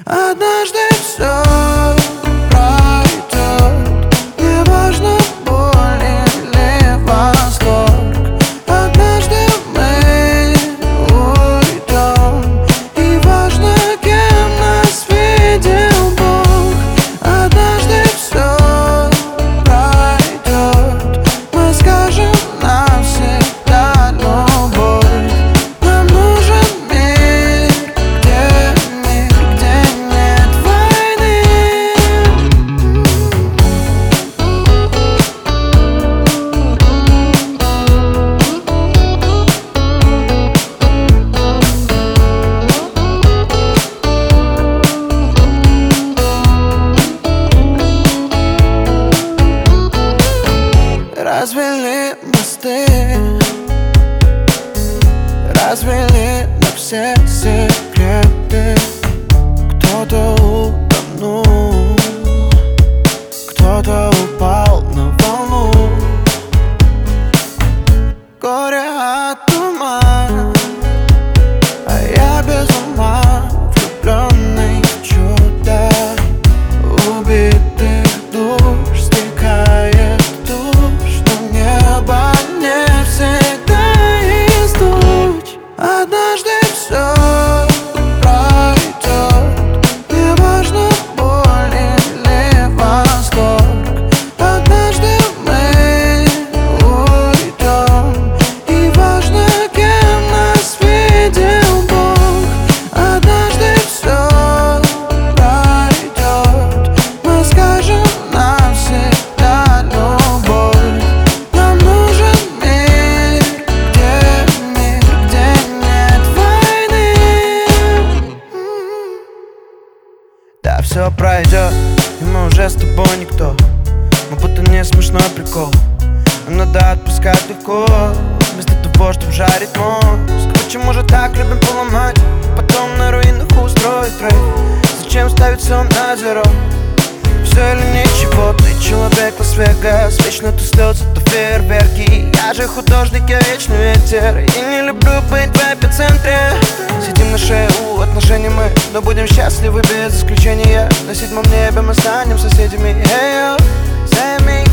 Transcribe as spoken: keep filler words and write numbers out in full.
Однажды все пройдет, неважно, боль или восторг. Однажды мы уйдем, и важно, кем нас видел Бог. Однажды все пройдет, мы скажем навсегда любовь. Нам нужен мир, где мир, где нет войны. Развели мосты, развели на все секреты. Кто-то утонул, кто-то упал на волну. Горе от ума, а я без ума, влюбленный в чудо. Убитых душ стекает тушь, но небо не всегда из туч. Однажды все пройдет, неважно, боль или восторг. Однажды мы уйдем, и важно, кем нас видел Бог. Однажды все пройдет, мы скажем навсегда любовь. Нам нужен мир, где мир, где нет войны. Да, все пройдет, и мы уже с тобой никто. Мы будто не смешной прикол, но надо отпускать легко, вместо того, чтобы жарить мозг. Почему же так любим поломать, потом на руинах устроить рейв? Зачем ставить все на зеро? Все или ничего, ты человек Лас-Вегас. Вечно то слезы, то фейерверки. Я же художник, я вечный ветер, и не люблю быть в эпицентре. Сидим на шее у отношений мы, но будем счастливы без исключения. На седьмом небе мы станем соседями. Hey, yo, say me